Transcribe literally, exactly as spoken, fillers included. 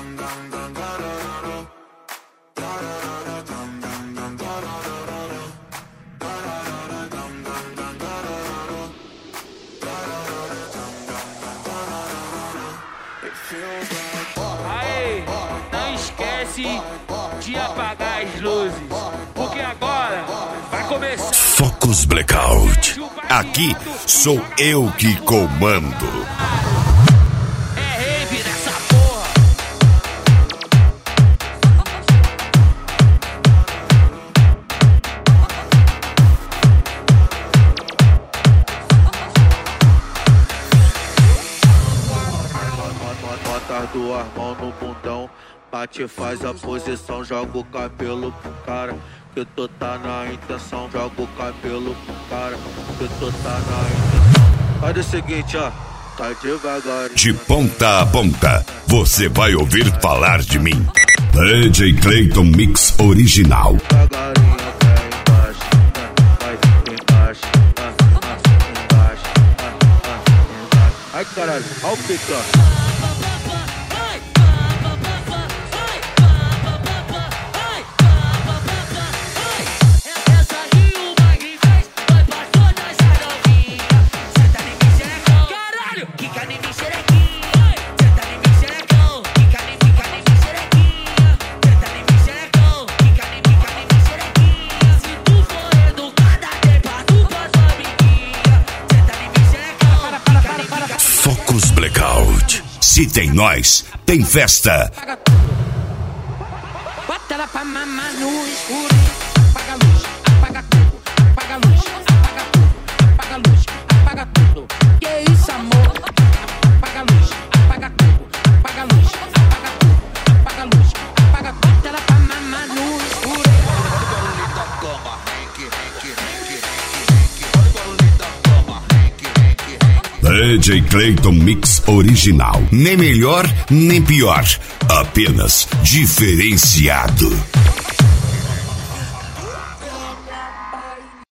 Aí, não esquece de apagar as luzes, porque agora vai começar Focus Blackout. Aqui sou eu que comando. É rave nessa porra. Bota as duas mãos no bundão, bate, faz a posição, joga o cabelo pro cara. Que tu tá na intenção, joga o cabelo pro cara. Que tu tá na intenção. Faz o seguinte, ó, tá devagar. De ponta a ponta, você vai ouvir falar de mim. D J Clayton Mix Original. Devagarinho até embaixo, vai embaixo, embaixo, embaixo. Ai caralho, ó o pica. Focus Blackout. Se tem nós, tem festa. Bota ela pra mamar no escuro. Apaga a luz, apaga tudo. Apaga a luz, apaga tudo. Apaga a luz, apaga tudo. Que isso, amor? Apaga a luz, apaga tudo. Apaga a luz, apaga tudo. Apaga a luz, apaga tudo. Bota ela pra mamar no escuro. D J Clayton Mix Original. Nem melhor, nem pior. Apenas diferenciado.